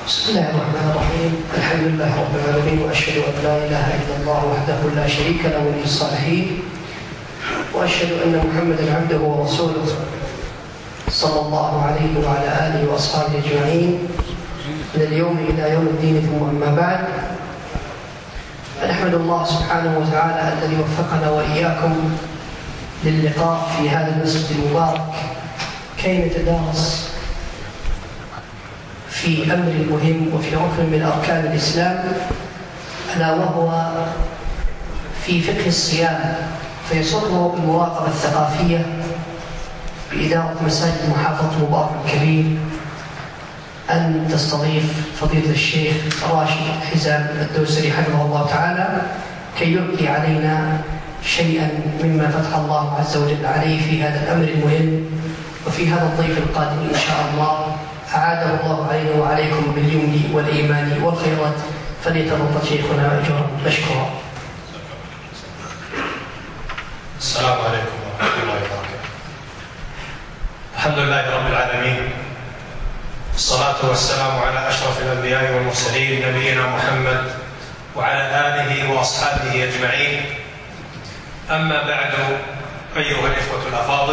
بسم الله الرحمن الرحيم. الحمد لله رب العالمين، وأشهد أن لا إله إلا الله وحده لا شريك له ولي الصالحين، وأشهد أن محمدا عبده ورسوله صلى الله عليه وعلى آله وأصحابه أجمعين من اليوم إلى يوم الدين. ثم أما بعد، فنحمد الله سبحانه وتعالى الذي وفقنا وإياكم للقاء في هذا المسجد المبارك كي نتدارس في أمر مهم وفي ركن من أركان الإسلام، ألا وهو في فقه الصيام. فيسر المراقبة الثقافية بإدارة مساجد محافظة مبارك الكبير أن تستضيف فضيلة الشيخ راشد حزام الدوسري حفظه الله تعالى كي يلقي علينا شيئا مما فتح الله عز وجل عليه في هذا الأمر المهم وفي هذا الضيف القادم إن شاء الله. أعاده الله علينا وعليكم باليمن والإيمان والخيرات. فليتفضل شيخنا أجرا مشكورا. السلام عليكم ورحمة الله وبركاته. الحمد لله رب العالمين، الصلاة والسلام على أشرف الأنبياء والمرسلين نبينا محمد وعلى آله وأصحابه أجمعين. أما بعد، أيها الإخوة الأفاضل،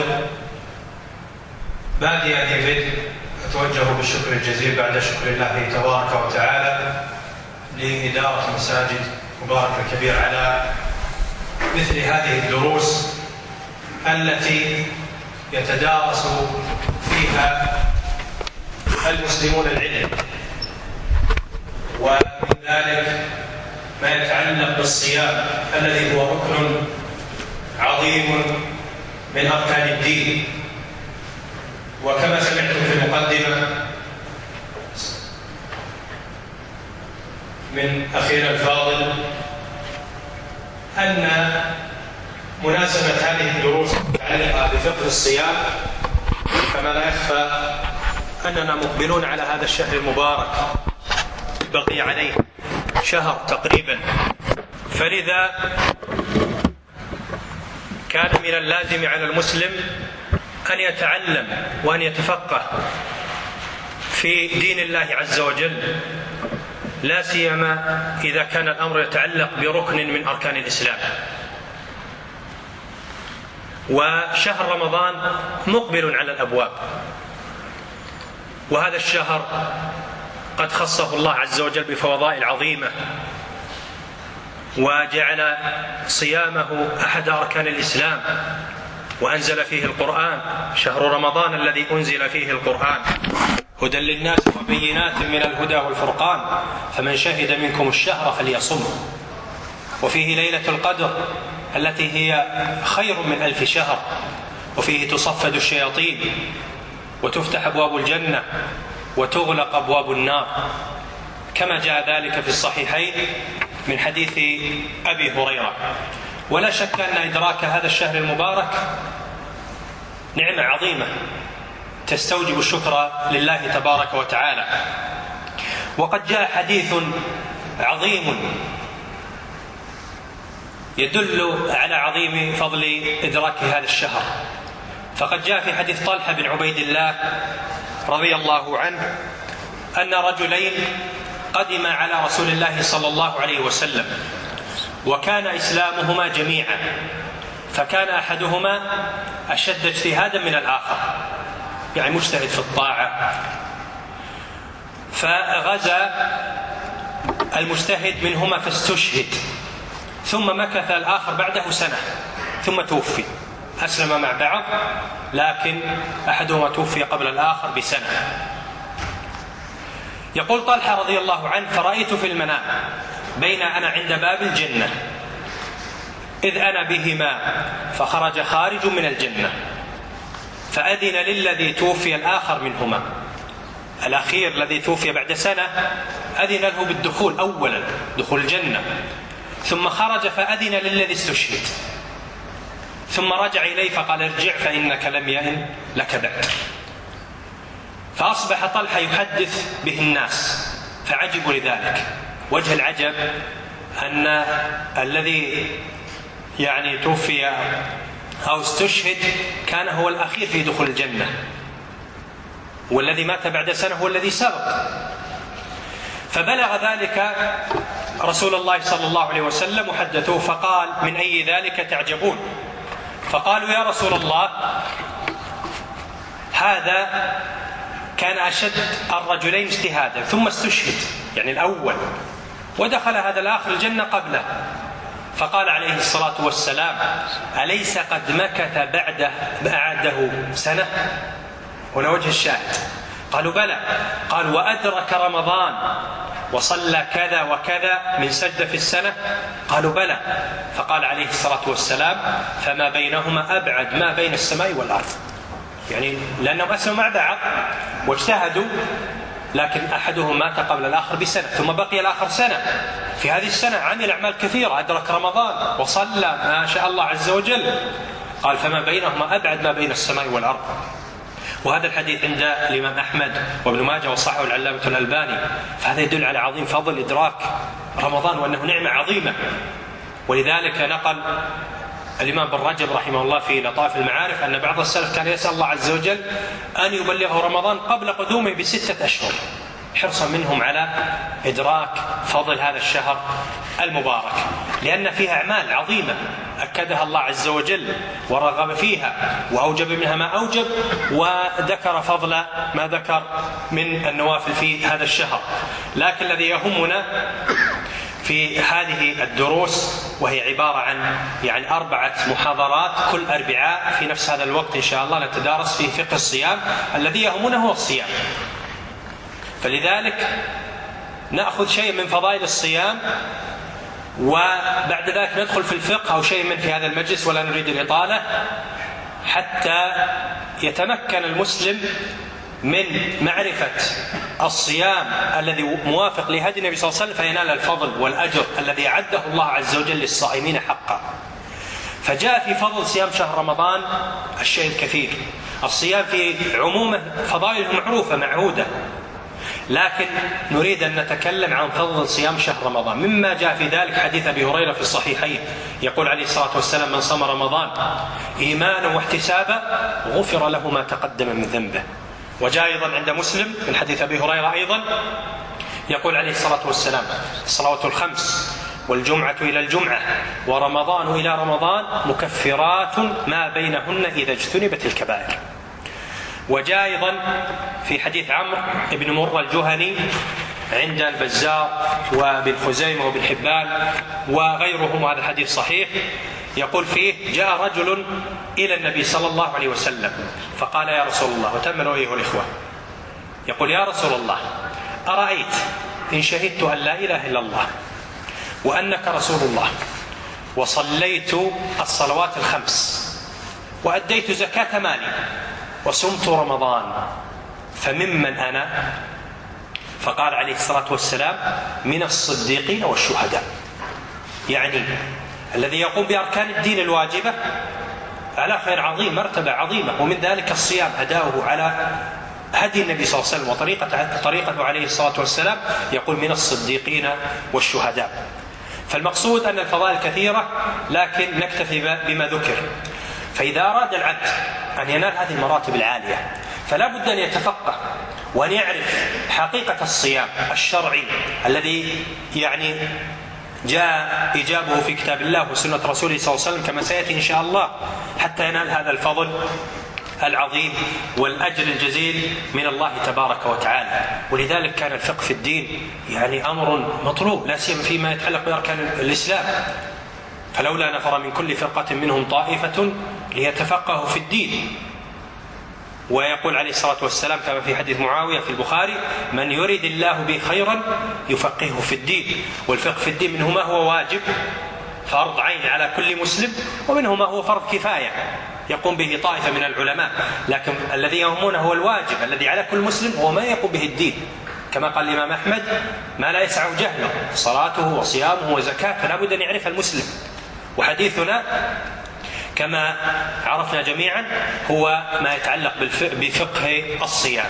بادئ ذي بدء أتوجه بالشكر الجزيل بعد شكر الله تبارك وتعالى لإدارة مساجد مبارك الكبير على مثل هذه الدروس التي يتدارس فيها المسلمون العلم، ومن ذلك ما يتعلق بالصيام الذي هو ركن عظيم من أركان الدين. وكما سمعتم في المقدمة من أخينا الفاضل أن مناسبة هذه الدروس المتعلقة بفقه الصيام، كما لا يخفى أننا مقبلون على هذا الشهر المبارك، بقي عليه شهر تقريبا، فلذا كان من اللازم على المسلم أن يتعلم وأن يتفقه في دين الله عز وجل، لا سيما إذا كان الأمر يتعلق بركن من أركان الإسلام. وشهر رمضان مقبل على الأبواب، وهذا الشهر قد خصه الله عز وجل بفضائل عظيمة، وجعل صيامه أحد أركان الإسلام، وأنزل فيه القرآن. شهر رمضان الذي أنزل فيه القرآن هدى للناس وبينات من الهدى والفرقان، فمن شهد منكم الشهر فليصم. وفيه ليلة القدر التي هي خير من 1000 شهر، وفيه تصفد الشياطين وتفتح أبواب الجنة وتغلق أبواب النار، كما جاء ذلك في الصحيحين من حديث أبي هريرة. ولا شك أن إدراك هذا الشهر المبارك نعمة عظيمة تستوجب الشكر لله تبارك وتعالى. وقد جاء حديث عظيم يدل على عظيم فضل إدراك هذا الشهر. فقد جاء في حديث طلحة بن عبيد الله رضي الله عنه أن رجلين قدما على رسول الله صلى الله عليه وسلم، وكان إسلامهما جميعا، فكان أحدهما أشد اجتهادا من الآخر، يعني مجتهد في الطاعة. فغزا المجتهد منهما فاستشهد، ثم مكث الآخر بعده سنة ثم توفي. أسلم مع بعض، لكن أحدهما توفي قبل الآخر بسنة. يقول طلحة رضي الله عنه: فرأيت في المنام بين أنا عند باب الجنة إذ أنا بهما، فخرج خارج من الجنة فأذن للذي توفي الآخر منهما، الأخير الذي توفي بعد سنة أذن له بالدخول أولا، دخول الجنة، ثم خرج فأذن للذي استشهد، ثم رجع إليه فقال: ارجع فإنك لم يئن لك بعد. فأصبح طلحة يحدث به الناس فعجبوا لذلك. وجه العجب أن الذي يعني توفي أو استشهد كان هو الأخير في دخول الجنة، والذي مات بعد سنة هو الذي سبق. فبلغ ذلك رسول الله صلى الله عليه وسلم وحدثوه، فقال: من أي ذلك تعجبون؟ فقالوا: يا رسول الله، هذا كان أشد الرجلين اجتهادا ثم استشهد، يعني الأول، ودخل هذا الآخر الجنة قبله. فقال عليه الصلاة والسلام: أليس قد مكث بعده سنة؟ هنا وجه الشاهد. قالوا: بلى. قال: وأدرك رمضان وصلى كذا وكذا من سجدة في السنة؟ قالوا: بلى. فقال عليه الصلاة والسلام: فما بينهما أبعد ما بين السماء والأرض. يعني لأنهم أسلموا مع بعض واجتهدوا، لكن أحدهم مات قبل الآخر بسنة، ثم بقي الآخر سنة. في هذه السنة عمل أعمال كثيرة، أدرك رمضان وصلى ما شاء الله عز وجل. قال: فما بينهما أبعد ما بين السماء والأرض. وهذا الحديث عند الإمام أحمد وابن ماجه وصححه العلامة الألباني. فهذا يدل على عظيم فضل إدراك رمضان وأنه نعمة عظيمة. ولذلك نقل الإمام بن رجب رحمه الله في لطائف المعارف أن بعض السلف كان يسأل الله عز وجل أن يبلغه رمضان قبل قدومه ب6 أشهر، حرصا منهم على إدراك فضل هذا الشهر المبارك، لأن فيها أعمال عظيمة أكدها الله عز وجل ورغب فيها وأوجب منها ما أوجب، وذكر فضل ما ذكر من النوافل في هذا الشهر. لكن الذي يهمنا في هذه الدروس، وهي عبارة عن 4 محاضرات كل أربعاء في نفس هذا الوقت إن شاء الله نتدارس فيه فقه الصيام. الذي يهمنا هو الصيام، فلذلك نأخذ شيء من فضائل الصيام، وبعد ذلك ندخل في الفقه أو شيء من في هذا المجلس، ولا نريد الإطالة، حتى يتمكن المسلم من معرفة الصيام الذي موافق لهدي النبي صلى الله عليه وسلم، فينال الفضل والأجر الذي أعده الله عز وجل للصائمين حقا. فجاء في فضل صيام شهر رمضان الشيء الكثير. الصيام في عمومه فضائله معروفة معهودة، لكن نريد أن نتكلم عن فضل صيام شهر رمضان. مما جاء في ذلك حديث أبي هريرة في الصحيحين، يقول عليه الصلاة والسلام: من صام رمضان إيمانا واحتسابا غفر له ما تقدم من ذنبه. وجاء أيضا عند مسلم من حديث أبي هريرة أيضا يقول عليه الصلاة والسلام: الصلوات الخمس والجمعة إلى الجمعة ورمضان إلى رمضان مكفرات ما بينهن إذا اجتنبت الكبائر. وجاء أيضا في حديث عمرو بن مرة الجهني عند البزار وابن خزيمة وابن حبان وغيرهم، وهذا الحديث صحيح، يقول فيه: جاء رجل إلى النبي صلى الله عليه وسلم فقال: يا رسول الله، وتأملوا أيها الإخوة، يقول: يا رسول الله، أرأيت إن شهدت أن لا إله إلا الله وأنك رسول الله وصليت الصلوات الخمس وأديت زكاة مالي وصمت رمضان فممن أنا؟ فقال عليه الصلاة والسلام: من الصديقين والشهداء. يعني الذي يقوم بأركان الدين الواجبة على خير عظيم، مرتبة عظيمة، ومن ذلك الصيام أداؤه على هدي النبي صلى الله عليه وسلم وطريقته عليه الصلاة والسلام، يقول: من الصديقين والشهداء. فالمقصود أن الفضائل كثيرة، لكن نكتفي بما ذكر. فإذا أراد العبد أن ينال هذه المراتب العالية فلا بد أن يتفقه وأن يعرف حقيقة الصيام الشرعي الذي جاء إجابه في كتاب الله وسنة رسوله صلى الله عليه وسلم كما سيأتي إن شاء الله، حتى ينال هذا الفضل العظيم والأجر الجزيل من الله تبارك وتعالى. ولذلك كان الفقه في الدين أمر مطلوب، لا سيما فيما يتعلق بأركان الإسلام. فلولا نفر من كل فرقة منهم طائفة ليتفقهوا في الدين. ويقول عليه الصلاة والسلام كما في حديث معاوية في البخاري: من يريد الله به خيرا يفقهه في الدين. والفقه في الدين منه ما هو واجب فرض عين على كل مسلم، ومنه ما هو فرض كفاية يقوم به طائفة من العلماء، لكن الذي يهمونه هو الواجب الذي على كل مسلم هو ما يقوم به الدين. كما قال الإمام أحمد: ما لا يسع جهله صلاته وصيامه وزكاته، لا بد أن يعرف المسلم. وحديثنا كما عرفنا جميعا هو ما يتعلق بفقه الصيام.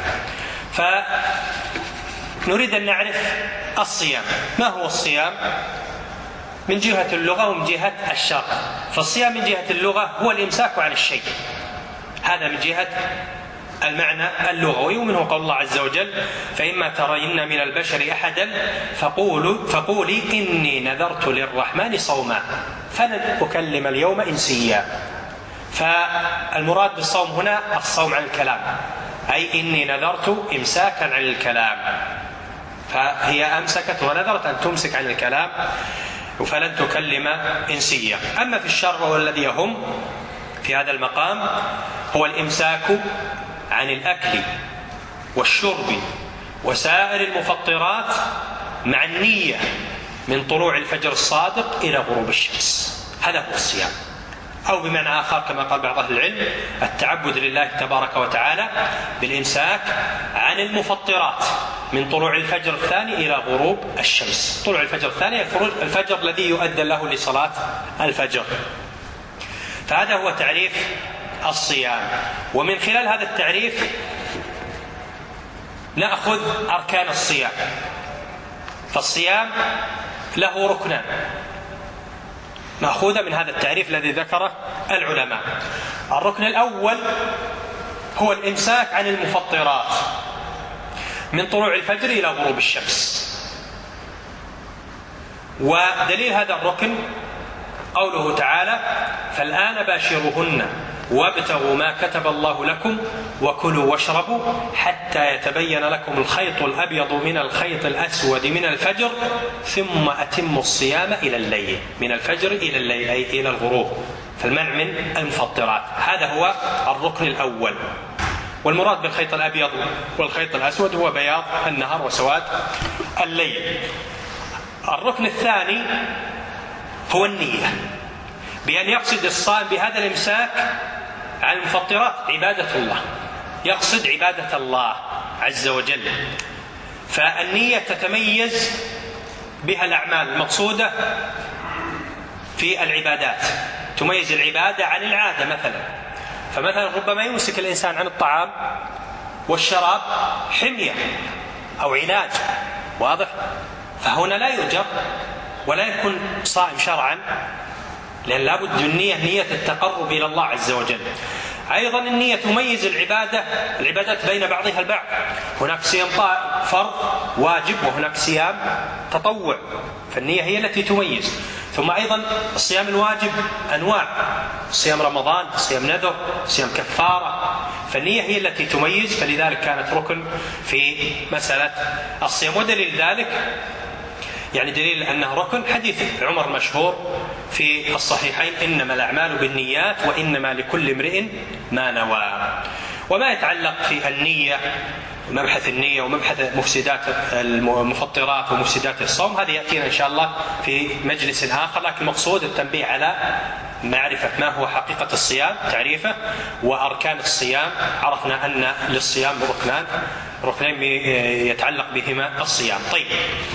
فنريد أن نعرف الصيام. ما هو الصيام من جهة اللغة ومن جهة الشرع؟ فالصيام من جهة اللغة هو الإمساك عن الشيء، هذا من جهة المعنى اللغوي، ومنه قول الله عز وجل: فإما ترين من البشر أحدا فقولي إني نذرت للرحمن صوما فلن أكلم اليوم إنسيا. فالمراد بالصوم هنا الصوم عن الكلام، أي إني نذرت إمساكا عن الكلام، فهي أمسكت ونذرت أن تمسك عن الكلام فلن تكلم إنسيا. أما في الشرع وهو الذي يهم في هذا المقام هو الإمساك عن الأكل والشرب وسائر المفطرات مع النية من طلوع الفجر الصادق إلى غروب الشمس، هذا هو الصيام. أو بمعنى آخر كما قال بعض أهل العلم: التعبد لله تبارك وتعالى بالإمساك عن المفطرات من طلوع الفجر الثاني إلى غروب الشمس. طلوع الفجر الثاني الفجر الذي يؤذن له لصلاة الفجر. فهذا هو تعريف الصيام. ومن خلال هذا التعريف نأخذ أركان الصيام. فالصيام له ركنان مأخوذة من هذا التعريف الذي ذكره العلماء. الركن الأول هو الإمساك عن المفطرات من طلوع الفجر إلى غروب الشمس. ودليل هذا الركن قوله تعالى: فالآن باشروهن وابتغوا ما كتب الله لكم وكلوا واشربوا حتى يتبين لكم الخيط الأبيض من الخيط الأسود من الفجر ثم أتموا الصيام إلى الليل. من الفجر إلى الليل أي إلى الغروب، فالمنع من المفطرات. هذا هو الركن الأول. والمراد بالخيط الأبيض والخيط الأسود هو بياض النهار وسواد الليل. الركن الثاني هو النية، بأن يقصد الصائم بهذا الإمساك عن المفطرات عبادة الله، يقصد عبادة الله عز وجل. فالنية تتميز بها الأعمال المقصودة في العبادات، تميز العبادة عن العادة. فمثلا ربما يمسك الإنسان عن الطعام والشراب حمية أو علاج، واضح؟ فهنا لا يؤجر ولا يكون صائم شرعا، لأن لابد النية نية التقرب إلى الله عز وجل. أيضا النية تميز العبادات بين بعضها البعض. هناك صيام فرض واجب وهناك صيام تطوع، فالنية هي التي تميز. ثم أيضا الصيام الواجب أنواع: صيام رمضان، صيام نذر، صيام كفارة، فالنية هي التي تميز. فلذلك كانت ركن في مسألة الصيام. ودليل ذلك يعني دليل أنه ركن حديث عمر مشهور في الصحيحين: إنما الأعمال بالنيات وإنما لكل امرئ ما نوى. وما يتعلق في النية، مبحث النية ومبحث مفسدات المفطرات ومفسدات الصوم، هذا يأتينا إن شاء الله في مجلس آخر. لكن المقصود التنبيه على معرفة ما هو حقيقة الصيام، تعريفه، وأركان الصيام. عرفنا أن للصيام ركنين يتعلق بهما الصيام. طيب،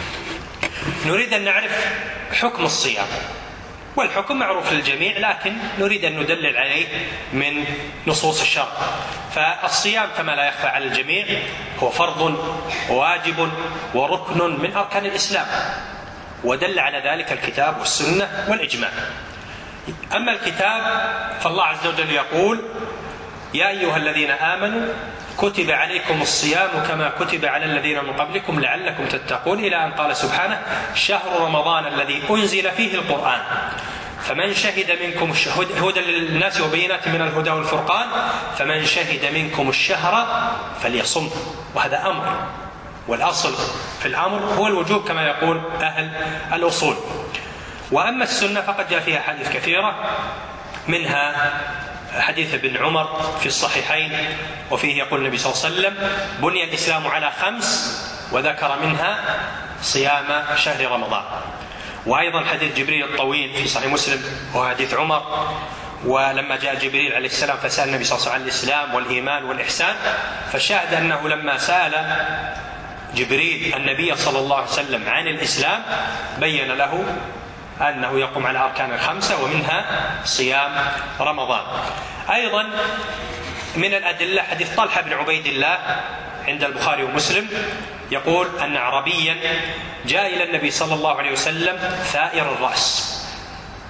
نريد أن نعرف حكم الصيام، والحكم معروف للجميع، لكن نريد أن ندلل عليه من نصوص الشرع. فالصيام كما لا يخفى على الجميع هو فرض وواجب وركن من أركان الإسلام، ودل على ذلك الكتاب والسنة والإجماع. أما الكتاب فالله عز وجل يقول: يا أيها الذين آمنوا كتب عليكم الصيام كما كتب على الذين من قبلكم لعلكم تتقون، إلى أن قال سبحانه: شهر رمضان الذي أنزل فيه القرآن فمن شهد منكم هدى للناس وبينات من الهدى والفرقان فمن شهد منكم الشهر فليصم. وهذا أمر، والأصل في الأمر هو الوجوب كما يقول أهل الأصول. وأما السنة فقد جاء فيها حديث كثيرة، منها حديث ابن عمر في الصحيحين، وفيه يقول النبي صلى الله عليه وسلم: بني الإسلام على 5، وذكر منها صيام شهر رمضان. وأيضا حديث جبريل الطويل في صحيح مسلم وحديث عمر، ولما جاء جبريل عليه السلام فسأل النبي صلى الله عليه وسلم عن الإسلام والإيمان والإحسان، فشاهد أنه لما سأل جبريل النبي صلى الله عليه وسلم عن الإسلام بين له أنه يقوم على أركان 5 ومنها صيام رمضان. أيضا من الأدلة حديث طلحة بن عبيد الله عند البخاري ومسلم، يقول أن أعرابيا جاء إلى النبي صلى الله عليه وسلم ثائر الرأس،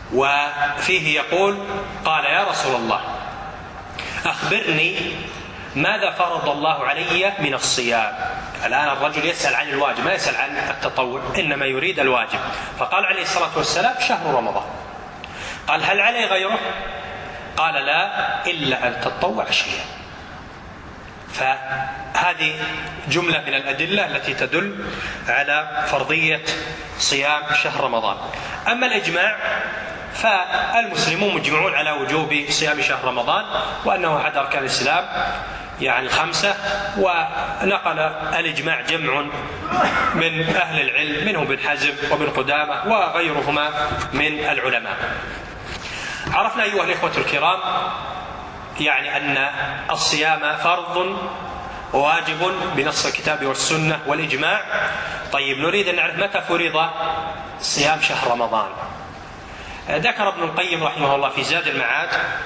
وفيه يقول: قال يا رسول الله أخبرني ماذا فرض الله علي من الصيام؟ الآن الرجل يسأل عن الواجب، ما يسأل عن التطوع، إنما يريد الواجب. فقال عليه الصلاة والسلام: شهر رمضان. قال: هل علي غيره؟ قال: لا، إلا أن تطوع شيئا. فهذه جملة من الأدلة التي تدل على فرضية صيام شهر رمضان. أما الإجماع فالمسلمون مجمعون على وجوب صيام شهر رمضان، وأنه أحد أركان الإسلام يعني 5. ونقل الإجماع جمع من أهل العلم، منهم ابن حزم وابن قدامة وغيرهما من العلماء. عرفنا أيها الإخوة الكرام يعني أن الصيام فرض واجب بنص الكتاب والسنة والإجماع. طيب، نريد أن نعرف متى فرض صيام شهر رمضان. ذكر ابن القيم رحمه الله في زاد المعاد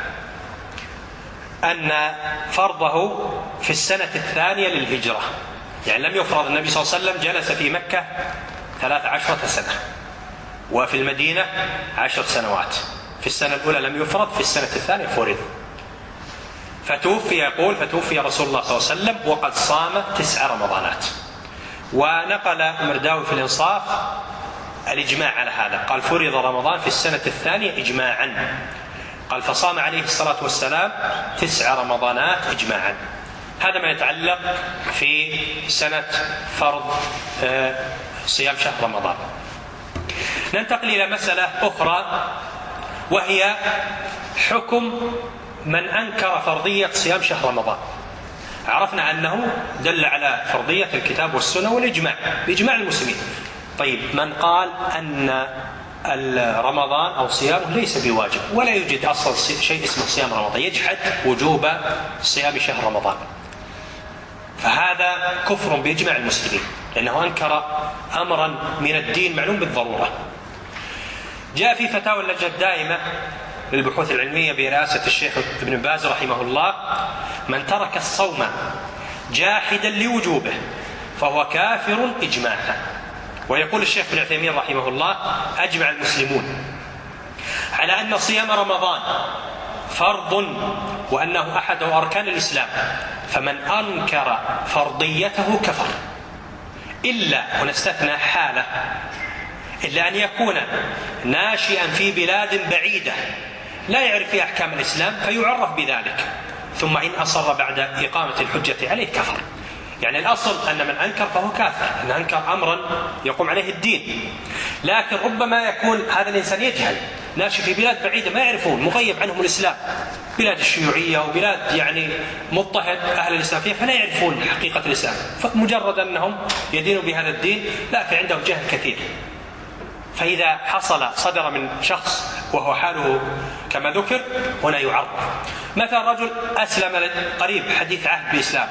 أن فرضه في السنة 2 للهجرة، يعني لم يفرض. النبي صلى الله عليه وسلم جلس في مكة 13 سنة، وفي المدينة 10 سنوات. في السنة الأولى لم يفرض، في السنة 2 فرض. فتوفي، يقول: فتوفي رسول الله صلى الله عليه وسلم وقد صام 9 رمضانات. ونقل مرداوي في الإنصاف الإجماع على هذا، قال: فرض رمضان في السنة 2 إجماعا. قال: فصام عليه الصلاة والسلام 9 رمضانات إجماعا. هذا ما يتعلق في سنة فرض صيام شهر رمضان. ننتقل إلى مسألة أخرى، وهي حكم من أنكر فرضية صيام شهر رمضان. عرفنا أنه دل على فرضية الكتاب والسنة والإجماع بإجماع المسلمين. طيب، من قال أن رمضان أو صيامه ليس بواجب، ولا يوجد أصلا شيء اسمه صيام رمضان، يجحد وجوب صيام شهر رمضان، فهذا كفر بإجماع المسلمين، لأنه أنكر أمرا من الدين معلوم بالضرورة. جاء في فتاوى اللجنة الدائمة للبحوث العلمية برئاسة الشيخ ابن باز رحمه الله: من ترك الصوم جاحدا لوجوبه فهو كافر إجماعا. ويقول الشيخ ابن عثيمين رحمه الله: أجمع المسلمون على أن صيام رمضان فرض، وأنه أحد أركان الإسلام، فمن أنكر فرضيته كفر، إلا، هنا استثنى حالة، إلا أن يكون ناشئا في بلاد بعيدة لا يعرف فيها أحكام الإسلام فيعرف بذلك، ثم إن أصر بعد إقامة الحجة عليه كفر. يعني الأصل أن من أنكر فهو كافر، أن أنكر أمرا يقوم عليه الدين. لكن ربما يكون هذا الإنسان يجهل، ناشئ في بلاد بعيدة ما يعرفون، مغيب عنهم الإسلام، بلاد الشيوعية وبلاد يعني مضطهد أهل الإسلام فيها، فلا يعرفون حقيقة الإسلام، فمجرد أنهم يدينوا بهذا الدين لكن عندهم جهل كثير. فإذا صدر من شخص وهو حاله كما ذكر، هنا يعرف. مثلا رجل أسلم قريب حديث عهد بالإسلام،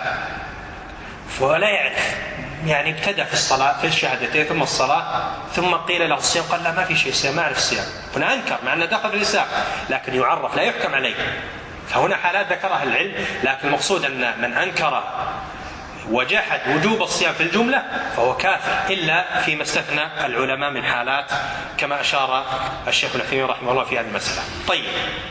ولا يعرف، يعني ابتدأ في الصلاة في الشهادتين ثم الصلاة، ثم قيل له الصيام، قال: لا، ما في شيء صيام، ما أعرف الصيام. هنا أنكر مع أنه دخل في الإسلام، لكن يعرف لا يحكم عليه. فهنا حالات ذكرها العلم، لكن المقصود أن من أنكر وجحد وجوب الصيام في الجملة فهو كافر، إلا فيما استثنى العلماء من حالات كما أشار الشيخ ابن عثيمين رحمه الله في هذه المسألة. طيب،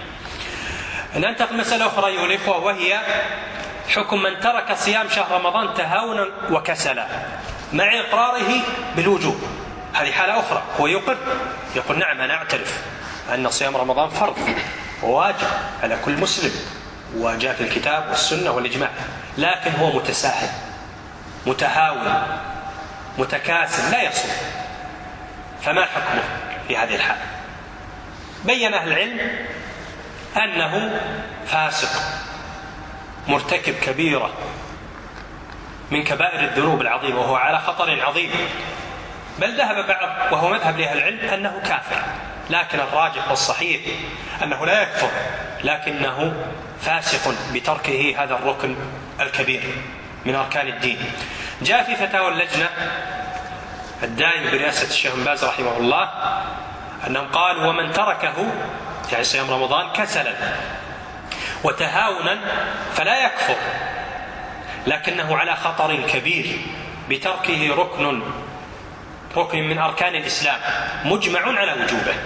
ننتقل مسألة أخرى أيها الإخوة، وهي حكم من ترك صيام شهر رمضان تهاونا وكسلا مع إقراره بالوجوب. هذه حالة أخرى، هو يقول: نعم، أنا أعترف أن صيام رمضان فرض وواجب على كل مسلم، وجاء في الكتاب والسنة والإجماع، لكن هو متساهل، متهاون، متكاسل، لا يصوم. فما حكمه في هذه الحالة؟ بين أهل العلم أنه فاسق مرتكب كبيرة من كبائر الذنوب العظيمة، وهو على خطر عظيم. بل ذهب بعض، وهو مذهب لأهل العلم، أنه كافر، لكن الراجح والصحيح أنه لا يكفر، لكنه فاسق بتركه هذا الركن الكبير من أركان الدين. جاء في فتاوى اللجنة الدائمة برئاسة الشيخ بن باز رحمه الله أنهم قالوا: ومن تركه، يعني صيام رمضان، كسلا وتهاونا فلا يكفر، لكنه على خطر كبير بتركه ركن من أركان الإسلام مجمع على وجوبه.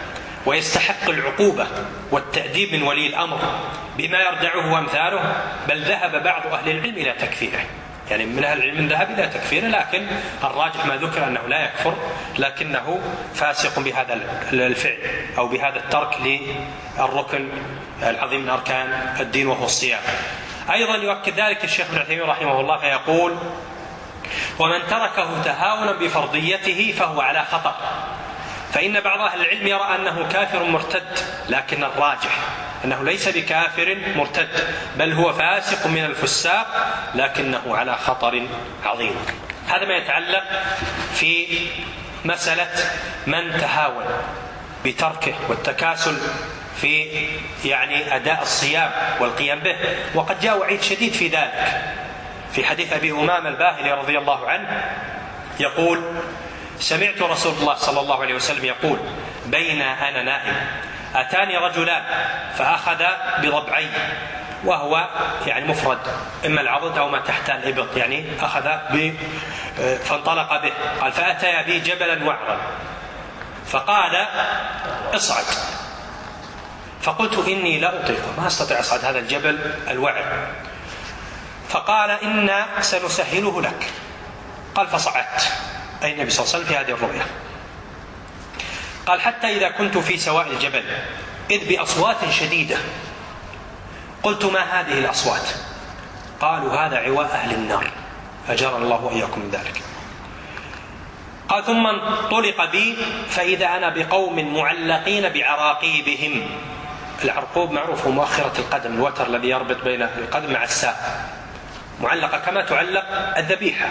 ويستحق العقوبة والتأديب من ولي الأمر بما يردعه وأمثاله، بل ذهب بعض أهل العلم إلى تكفيره، يعني من أهل العلم ذهب إلى تكفيره، لكن الراجح ما ذكر أنه لا يكفر لكنه فاسق بهذا الفعل أو بهذا الترك للركن العظيم من أركان الدين وهو الصيام. أيضا يؤكد ذلك الشيخ ابن عثيمين رحمه الله فيقول: ومن تركه تهاونا بفرضيته فهو على خطر، فإن بعض أهل العلم يرى أنه كافر مرتد، لكن الراجح أنه ليس بكافر مرتد، بل هو فاسق من الفساق لكنه على خطر عظيم. هذا ما يتعلق في مسألة من تهاون بتركه والتكاسل في أداء الصيام والقيام به. وقد جاء وعيد شديد في ذلك في حديث أبي أمامة الباهلي رضي الله عنه يقول: سمعت رسول الله صلى الله عليه وسلم يقول: بين أنا نائم أتاني رجلان فأخذ بضبعي، وهو مفرد، إما العضد أو ما تحت الإبط، أخذ فانطلق به. قال: فأتيا بي جبلا وعرا فقال: اصعد. فقلت: إني لا أطيق، ما أستطيع أصعد هذا الجبل الوعر. فقال: إنا سنسهله لك. قال: فصعدت، أي النبي صلى الله عليه وسلم في هذه الرؤيا. قال: حتى إذا كنت في سواء الجبل إذ بأصوات شديدة، قلت: ما هذه الأصوات؟ قالوا: هذا عواء أهل النار، أجرنا الله وإياكم من ذلك. قال: ثم انطلق بي فإذا أنا بقوم معلقين بعراقيبهم. العرقوب معروف هو مؤخرة القدم، الوتر الذي يربط بين القدم مع الساق، معلقة كما تعلق الذبيحة.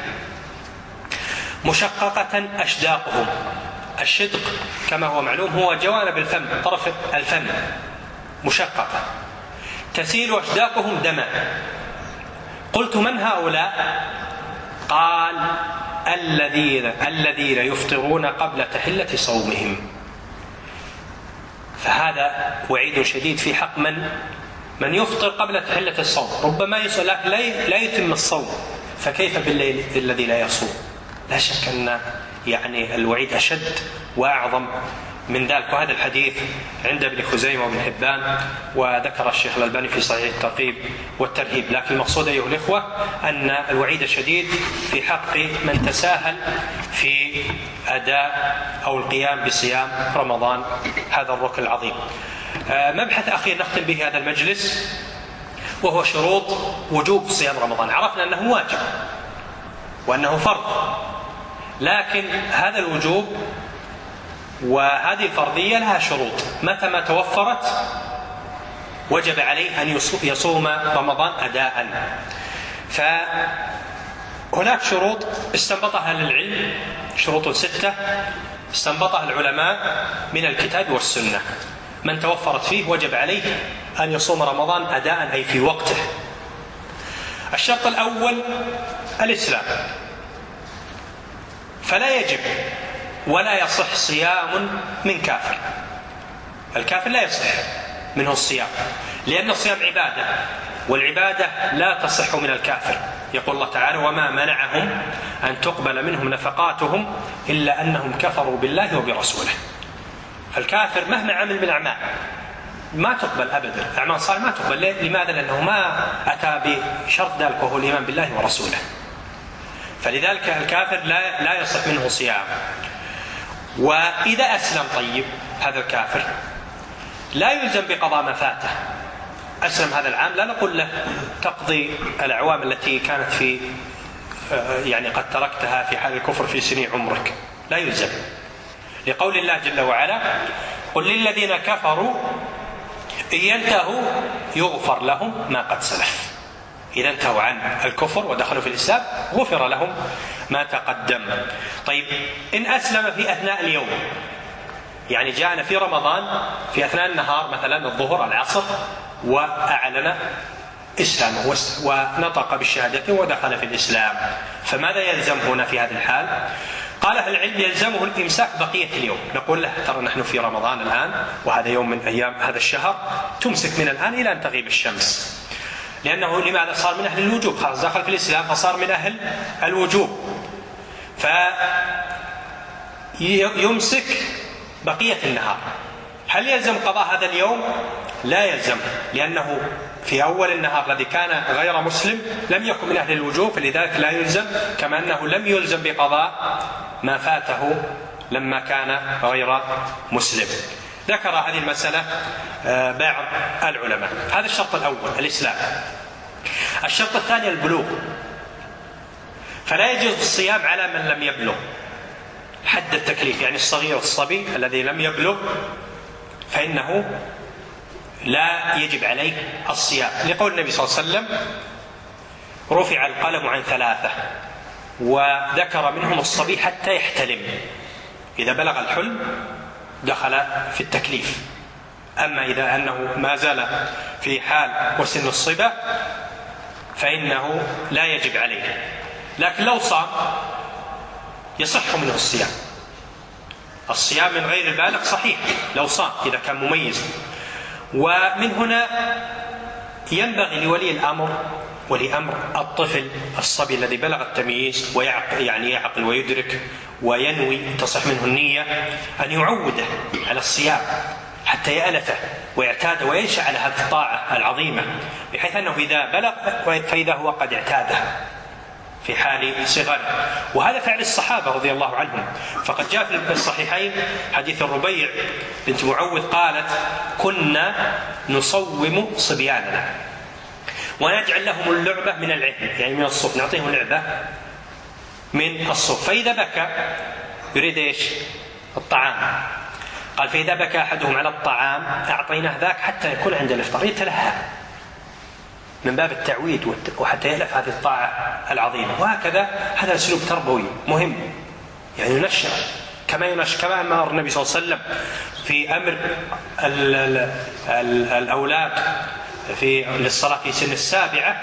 مشققة أشداقهم، الشدق كما هو معلوم هو جوانب الفم، طرف الفم مشققة، تسيل أشداقهم دما. قلت: من هؤلاء؟ قال: الذين يفطرون قبل تحلة صومهم. فهذا وعيد شديد في حق من يفطر قبل تحلة الصوم، ربما يسأل لا يتم الصوم، فكيف بالليل الذي لا يصوم؟ لا شك أن الوعيد أشد وأعظم من ذلك. وهذا الحديث عند ابن خزيمة وابن حبان، وذكر الشيخ الألباني في صحيح الترغيب والترهيب. لكن المقصود أيها الإخوة أن الوعيد الشديد في حق من تساهل في أداء أو القيام بصيام رمضان، هذا الركن العظيم. مبحث أخير نختم به هذا المجلس، وهو شروط وجوب صيام رمضان. عرفنا أنه واجب وأنه فرض، لكن هذا الوجوب وهذه الفرضية لها شروط، متى ما توفرت وجب عليه أن يصوم رمضان أداء. فهناك شروط استنبطها أهل العلم، شروط 6 استنبطها العلماء من الكتاب والسنة، من توفرت فيه وجب عليه أن يصوم رمضان أداء، أي في وقته. الشرط الأول الإسلام، فلا يجب ولا يصح صيام من كافر. الكافر لا يصح منه الصيام، لأن الصيام عبادة، والعبادة لا تصح من الكافر. يقول الله تعالى: وما منعهم أن تقبل منهم نفقاتهم إلا أنهم كفروا بالله وبرسوله. فالكافر مهما عمل من أعمال ما تقبل أبدا، أعمال صالحة ما تقبل. لماذا؟ لأنه ما أتى بشرط ذلك وهو الإيمان بالله ورسوله. فلذلك الكافر لا يصح منه صيام. وإذا أسلم طيب هذا الكافر لا يلزم بقضاء ما فاته. أسلم هذا العام، لا نقول له تقضي الأعوام التي كانت في قد تركتها في حال الكفر في سنين عمرك، لا يلزم، لقول الله جل وعلا: قل للذين كفروا إن ينتهوا يغفر لهم ما قد سلف. إذا انتهوا عن الكفر ودخلوا في الإسلام غفر لهم ما تقدم. طيب، إن أسلم في أثناء اليوم، جاءنا في رمضان في أثناء النهار مثلا الظهر العصر، وأعلن إسلامه ونطق بالشهادة ودخل في الإسلام، فماذا يلزم هنا في هذه الحال؟ قال أهل العلم: يلزمه الإمساك بقية اليوم. نقول له: ترى نحن في رمضان الآن، وهذا يوم من أيام هذا الشهر، تمسك من الآن إلى أن تغيب الشمس. لأنه لماذا؟ صار من أهل الوجوب، خلاص دخل في الإسلام فصار من أهل الوجوب، فيمسك بقية النهار هل يلزم قضاء هذا اليوم؟ لا يلزم، لأنه في أول النهار الذي كان غير مسلم لم يكن من أهل الوجوب، فلذلك لا يلزم، كما أنه لم يلزم بقضاء ما فاته لما كان غير مسلم. ذكر هذه المسألة بعض العلماء. هذا الشرط الأول الإسلام. الشرط الثاني البلوغ، فلا يجوز الصيام على من لم يبلغ حد التكليف، يعني الصغير الصبي الذي لم يبلغ فإنه لا يجب عليه الصيام، لقول النبي صلى الله عليه وسلم رفع القلم عن 3، وذكر منهم الصبي حتى يحتلم، إذا بلغ الحلم دخل في التكليف. أما إذا أنه ما زال في حال وسن الصبا فإنه لا يجب عليه، لكن لو صام يصح منه الصيام. الصيام من غير البالغ صحيح لو صام إذا كان مميز. ومن هنا ينبغي لولي الأمر ولأمر الطفل الصبي الذي بلغ التمييز يعقل ويدرك وينوي تصح منه النية أن يعوده على الصيام حتى يألفه ويعتاد وينشأ على هذه الطاعة العظيمة، بحيث أنه إذا بلغ فإذا هو قد اعتاده في حال صغره. وهذا فعل الصحابة رضي الله عنهم، فقد جاء في الصحيحين حديث الربيع بنت معوذ قالت: كنا نصوم صبياننا ونجعل لهم اللعبة من العهن، يعني من الصوف، نعطيهم لعبة من الصوف، فإذا بكى يريد إيش؟ الطعام، قال: فإذا بكى أحدهم على الطعام أعطيناه ذاك حتى يكون عند الإفطار، يتلهى من باب التعويد وحتى يألف هذه الطاعة العظيمة. وهكذا هذا أسلوب تربوي مهم، يعني ينشر كما أمر النبي صلى الله عليه وسلم في أمر الأولاد للصلاة في سن 7،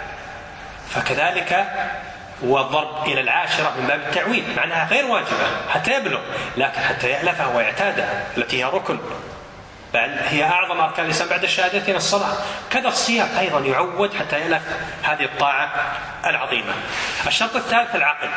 فكذلك والضرب إلى 10 من باب التعويد، مع أنها غير واجبة حتى يبلغ، لكن حتى يألفها ويعتادها، التي هي ركن، بل هي أعظم أركان الإسلام بعد الشهادتين الصلاة. كذا الصيام أيضا يعود حتى يألف هذه الطاعة العظيمة. الشرط الثالث العقل،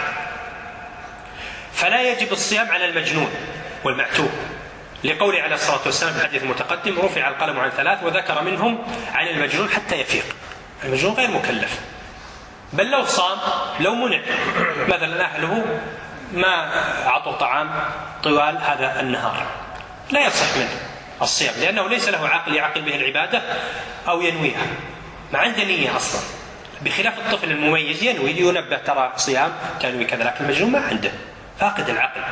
فلا يجب الصيام على المجنون والمعتوه، لقوله عليه الصلاة والسلام في الحديث المتقدم: رفع القلم عن 3، وذكر منهم عن المجنون حتى يفيق. المجنون غير مكلف، بل لو صام لو منع مثلا أهله ما أعطوا طعام طوال هذا النهار لا يصح منه الصيام، لأنه ليس له عقل يعقل به العبادة أو ينويها، ما عنده نية أصلا، بخلاف الطفل المميز ينوي لينبه ترى صيام تنوي كذا، لكن المجنون ما عنده، فاقد العقل،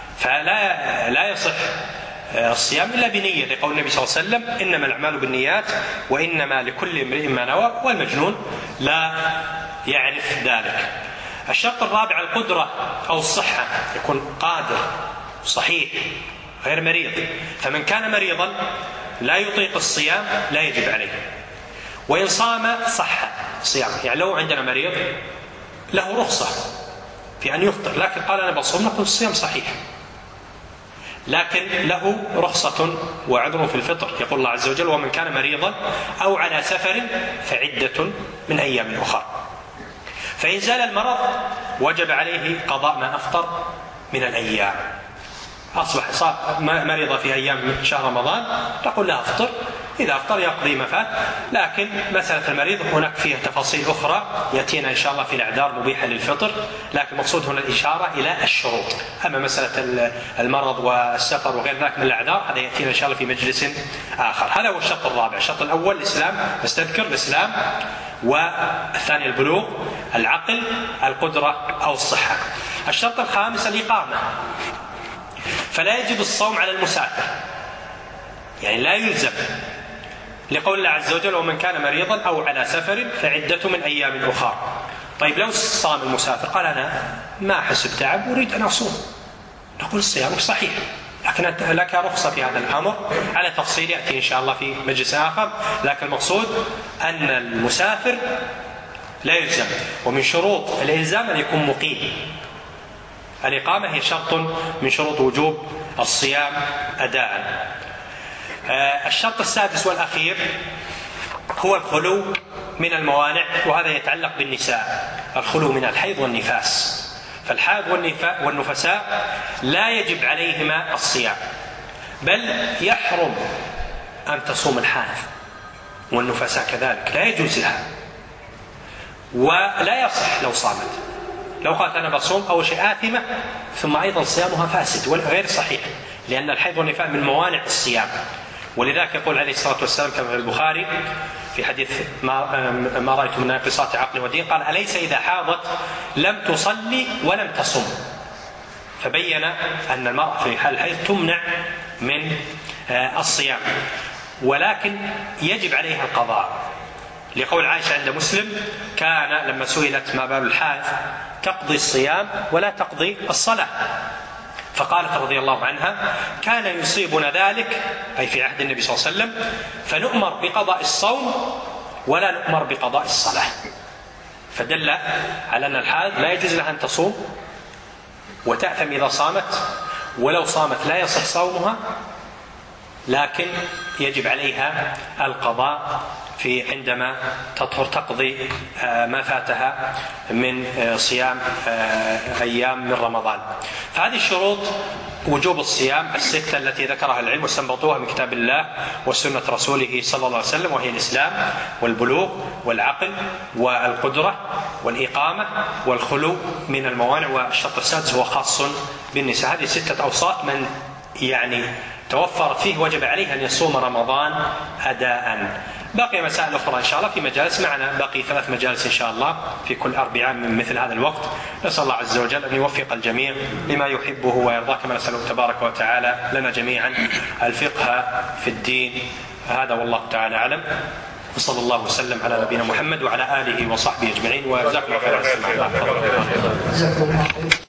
فلا يصح الصيام إلا بنية، لقول النبي صلى الله عليه وسلم: إنما الأعمال بالنيات وإنما لكل امرئ ما نوى، والمجنون لا يعرف ذلك. الشرط الرابع القدرة أو الصحة، يكون قادر صحيح غير مريض، فمن كان مريضا لا يطيق الصيام لا يجب عليه، وإن صام صح صيام، يعني لو عندنا مريض له رخصة في أن يفطر لكن قال أنا بصوم، نقول الصيام صحيح، لكن له رخصة وعذر في الفطر، يقول الله عز وجل: ومن كان مريضا أو على سفر فعدة من أيام أخرى. فإن زال المرض وجب عليه قضاء ما أفطر من الأيام. أصبح مريض في أيام شهر رمضان نقول له أفطر، إذا أفطر يقضي ما فات، لكن مسألة المريض هناك فيها تفاصيل أخرى يأتينا إن شاء الله في الأعذار مبيحة للفطر، لكن مقصود هنا الإشارة إلى الشروط. أما مسألة المرض والسفر وغير ذلك من الأعذار هذا يأتينا إن شاء الله في مجلس آخر. هذا هو الشرط الرابع. الشرط الأول الإسلام، نستذكر الإسلام، والثاني البلوغ، العقل، القدرة أو الصحة. الشرط الخامس الإقامة، فلا يجب الصوم على المسافر، يعني لا يلزم، لقول الله عز وجل: ومن كان مريضا أو على سفر فعدة من أيام أخرى. طيب لو صام المسافر قال أنا ما أحس بتعب أريد أن أصوم، نقول الصيام صحيح، لكن لك رخصة في هذا الأمر على تفصيل يأتي إن شاء الله في مجلس آخر، لكن المقصود أن المسافر لا يلزم. ومن شروط الإلزام أن يكون مقيم، الإقامة هي شرط من شروط وجوب الصيام أداء. الشرط السادس والأخير هو الخلو من الموانع، وهذا يتعلق بالنساء، الخلو من الحيض والنفاس. فالحائض والنفساء لا يجب عليهما الصيام، بل يحرم أن تصوم الحائض والنفساء كذلك، لا يجوز لها، ولا يصح لو صامت. لو قالت أنا بصوم أول شيء آثمة، ثم أيضا صيامها فاسد وغير صحيح، لأن الحيض والنفاس من موانع الصيام. ولذلك يقول عليه الصلاة والسلام كما في البخاري في حديث ما رأيت من ناقصات عقل ودين، قال أليس إذا حاضت لم تصلي ولم تصم؟ فبين أن المرأة في حال الحيض تمنع من الصيام، ولكن يجب عليها القضاء، لقول عائشة عند مسلم كان لما سئلت ما بال الحائض تقضي الصيام ولا تقضي الصلاة، فقالت رضي الله عنها كان يصيبنا ذلك، أي في عهد النبي صلى الله عليه وسلم، فنؤمر بقضاء الصوم ولا نؤمر بقضاء الصلاة. فدل على أن الحائض لا يجوز لها أن تصوم وتأثم إذا صامت، ولو صامت لا يصح صومها، لكن يجب عليها القضاء في عندما تطهر تقضي ما فاتها من صيام أيام من رمضان. فهذه الشروط وجوب الصيام الستة التي ذكرها العلم واستنبطوها من كتاب الله وسنة رسوله صلى الله عليه وسلم، وهي الإسلام والبلوغ والعقل والقدرة والإقامة والخلو من الموانع، والشرط السادس هو خاص بالنساء. هذه 6 أوصاف من توفرت فيه وجب عليه أن يصوم رمضان أداء. باقي مسائل أخرى إن شاء الله في مجالس معنا، باقي 3 مجالس إن شاء الله في كل أربعاء من مثل هذا الوقت. نسأل الله عز وجل أن يوفق الجميع لما يحبه ويرضاه، كما نسأله تبارك وتعالى لنا جميعا الفقه في الدين. هذا والله تعالى أعلم، وصلى الله وسلم على نبينا محمد وعلى آله وصحبه أجمعين، وجزاكم الله خيرا.